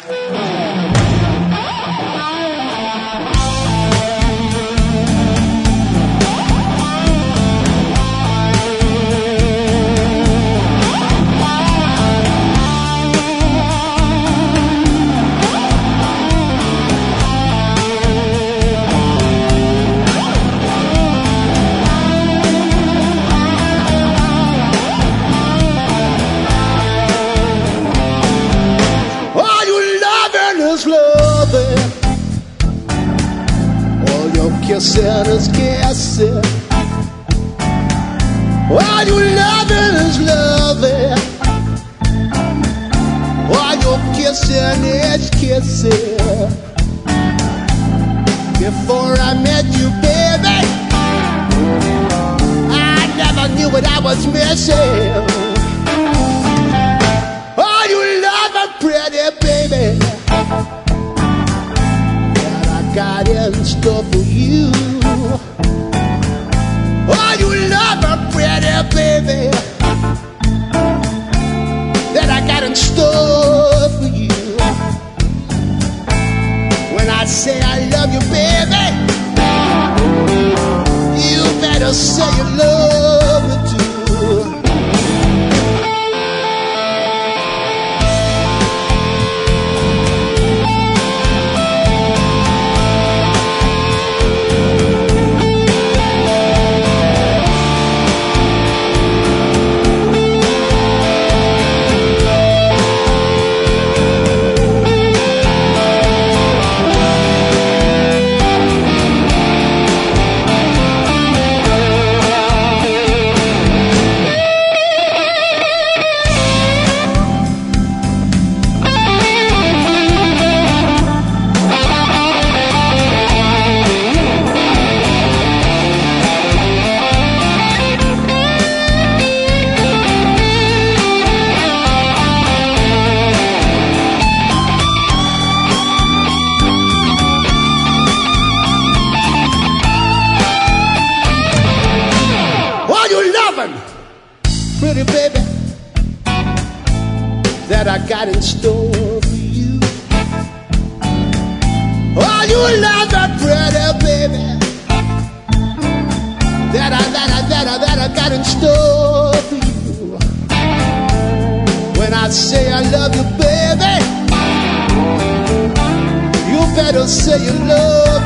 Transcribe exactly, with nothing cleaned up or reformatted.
Kissing is kissing. All you loving is loving. All you kissing is kissing. Before I met you, baby, I never knew what I was missing. All you loving, pretty baby, got in store for you. Oh, you love a pretty baby that I got in store for you. When I say I love you, baby, you better say you love me too. Pretty baby that I got in store for you. Oh, you love that pretty baby that I, that I, that I, that I got in store for you. When I say I love you, baby, you better say you love